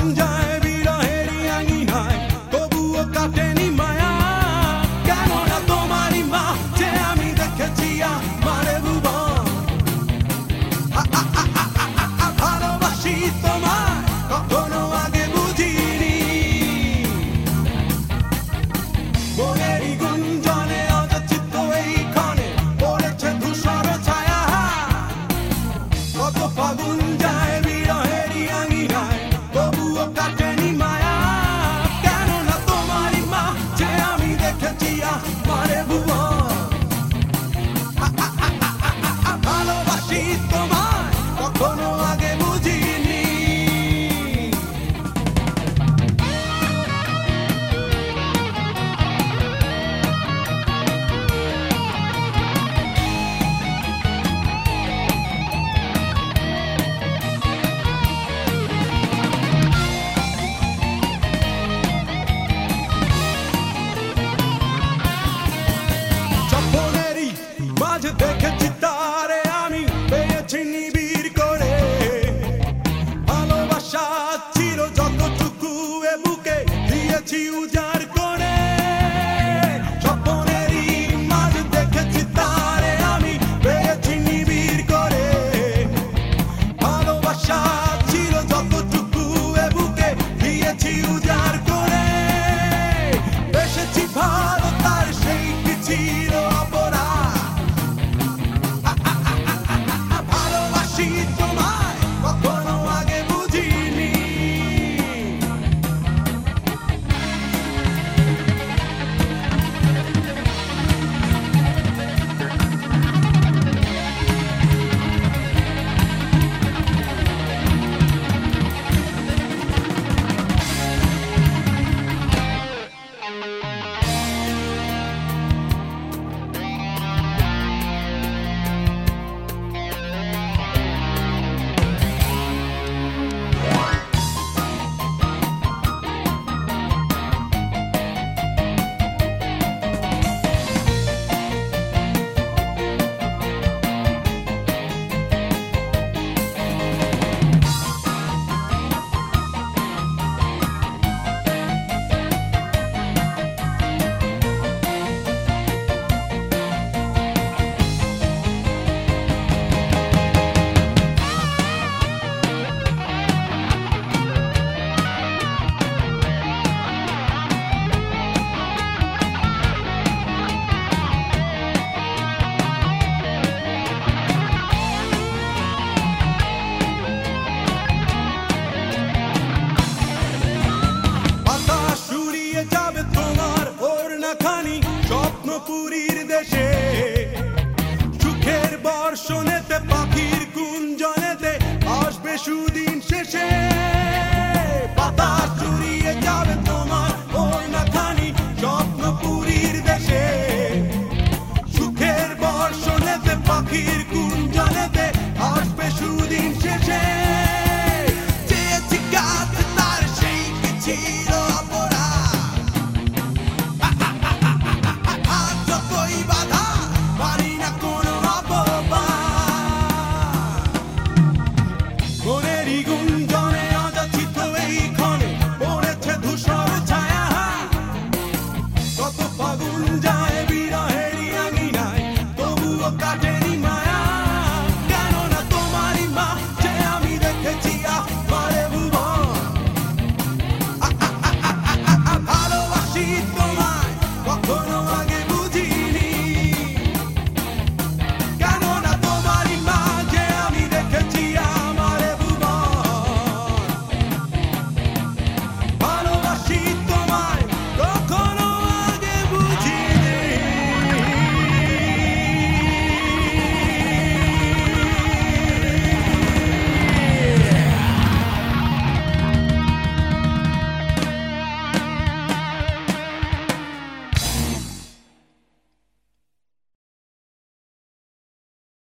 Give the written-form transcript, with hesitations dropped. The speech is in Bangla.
যায় বিরহেরই আঙিনায়, তবুও কাটেনি মায়া। কেননা তোমারই মাঝে আমি দেখেছি আমারে ভুবন। ভালোবাসি তোমায় কখনো আগে বুঝিনি। মনেরই গুঞ্জনে অযাচিত এইখানে পড়েছে ধূসর ছায়া। কত ফাগুন যায় বিরহেরই আঙিনায়, তবুও কাটেনি মায়া। কেননা তোমারই মাঝে আমি দেখেছি আমারে ভুবন। ভালোবাসি তোমায় কখনো আগে বুঝিনি। স্বপ্নেরই মাঝে দেখেছি তারে আমি, পেয়েছি নিবিড় করে। ভালোবাসা ছিল যতটুকু এ বুকে, দিয়েছি উজাড় করে। স্বপ্নেরই মাঝে দেখেছি তারে আমি, পেয়েছি নিবিড় করে। ভালোবাসা ছিল যতটুকু এ বুকে, দিয়েছি উজাড় করে। বেসেছি ভালো তার সেই কি ছিল অপরাধ। ভালোবাসি তোমায় কখনো আগে বুঝিনি। বাতাস উড়িয়ে যাবে তোমার ওড়নাখানি স্বপ্নপুরীর দেশে। সুখের বর্ষণেতে পাখির কুঞ্জনেতে আসবে সুদিন শেষে। বাতাস উড়িয়ে যাবে তোমার ওড়নাখানি স্বপ্নপুরীর দেশে। সুখের বর্ষণেতে পাখির কুঞ্জনেতে আসবে সুদিন শেষে। চেয়েছি কাছে তার সেই কি ছিল অপরাধ। আজ যতই বাধা পারি না কোনো অপবাদ। মনেরই গুঞ্জনে অযাচিত এইখানে পড়েছে ধূসর ছায়া। কত ফাগুন যায় বিরহেরই আঙিনায়, তবুও কাটে